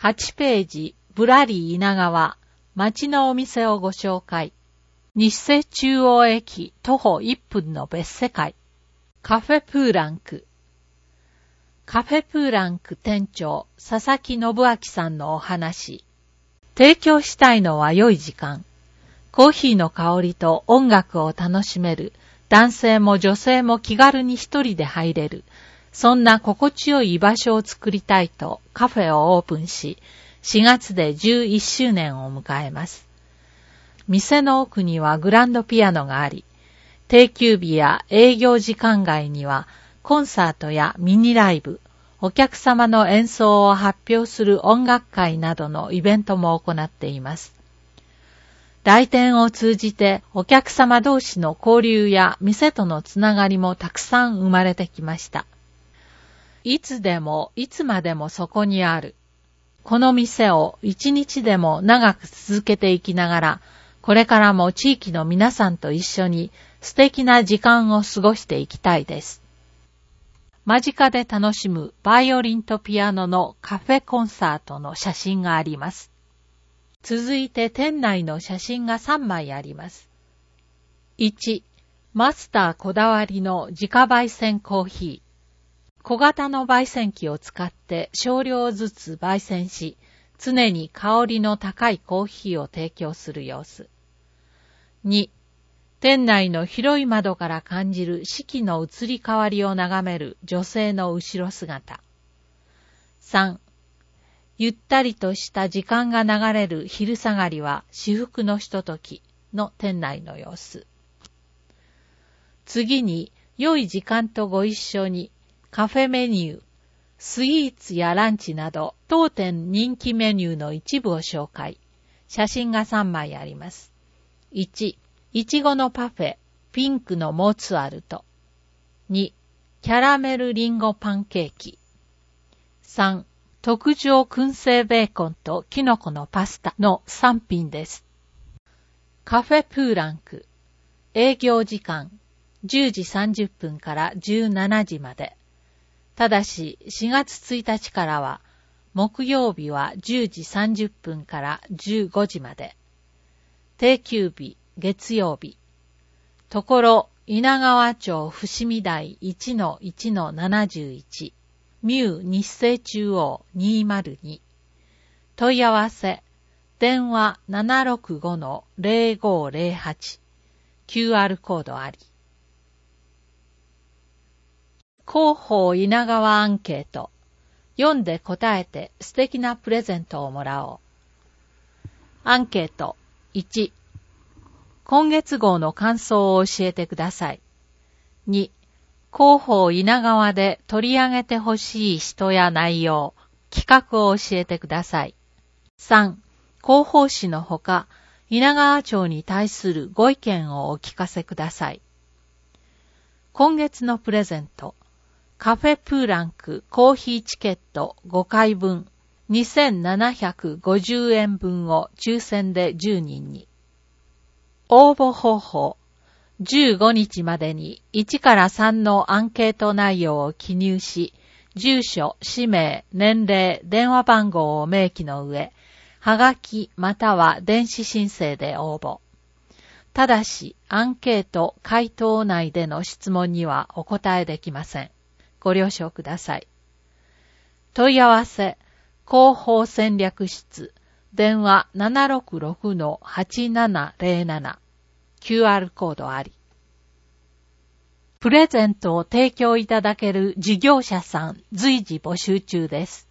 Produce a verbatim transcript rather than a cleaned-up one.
はちページ、ぶらり稲川、町のお店をご紹介。日生中央駅徒歩いっぷんの別世界。カフェプーランク。カフェプーランク店長、佐々木信明さんのお話。提供したいのは良い時間。コーヒーの香りと音楽を楽しめる。男性も女性も気軽に一人で入れる。そんな心地よい居場所を作りたいとカフェをオープンし、しがつでじゅういっしゅうねんを迎えます。店の奥にはグランドピアノがあり、定休日や営業時間外にはコンサートやミニライブ、お客様の演奏を発表する音楽会などのイベントも行っています。来店を通じてお客様同士の交流や店とのつながりもたくさん生まれてきました。いつでもいつまでもそこにある。この店を一日でも長く続けていきながら、これからも地域の皆さんと一緒に素敵な時間を過ごしていきたいです。間近で楽しむバイオリンとピアノのカフェコンサートの写真があります。続いて店内の写真がさんまいあります。いち、マスターこだわりの自家焙煎コーヒー。小型の焙煎機を使って少量ずつ焙煎し、常に香りの高いコーヒーを提供する様子。に、店内の広い窓から感じる四季の移り変わりを眺める女性の後ろ姿。さん、ゆったりとした時間が流れる昼下がりは至福のひとときの店内の様子。次に、良い時間とご一緒にカフェメニュー、スイーツやランチなど当店人気メニューの一部を紹介。写真がさんまいあります。いち、いちごのパフェ、ピンクのモーツァルト。に、キャラメルリンゴパンケーキ。さん、特上燻製ベーコンとキノコのパスタのさんぴんです。カフェプーランク。営業時間じゅうじさんじゅっぷんからじゅうしちじまで。ただししがつついたちからは木曜日はじゅうじさんじゅっぷんからじゅうごじまで。定休日月曜日。ところ稲川町伏見台 いちのいちのななじゅういち。ミュー日生中央にひゃくに。問い合わせ。電話 ななろくごのゼロごゼロはち。キューアール コードあり。広報稲川アンケート。読んで答えて素敵なプレゼントをもらおう。アンケート。いち、今月号の感想を教えてください。に、広報稲川で取り上げてほしい人や内容、企画を教えてください。さん、広報誌のほか、稲川町に対するご意見をお聞かせください。今月のプレゼント。カフェプーランクコーヒーチケットごかいぶんにせんななひゃくごじゅうえんぶんを抽選でじゅうにんに。応募方法。じゅうごにちまでにいちからさんのアンケート内容を記入し、住所、氏名、年齢、電話番号を明記の上、はがきまたは電子申請で応募。ただし、アンケート回答内での質問にはお答えできません。ご了承ください。問い合わせ、広報戦略室、電話 ななろくろくのはちななゼロなな、キューアール コードあり。プレゼントを提供いただける事業者さん随時募集中です。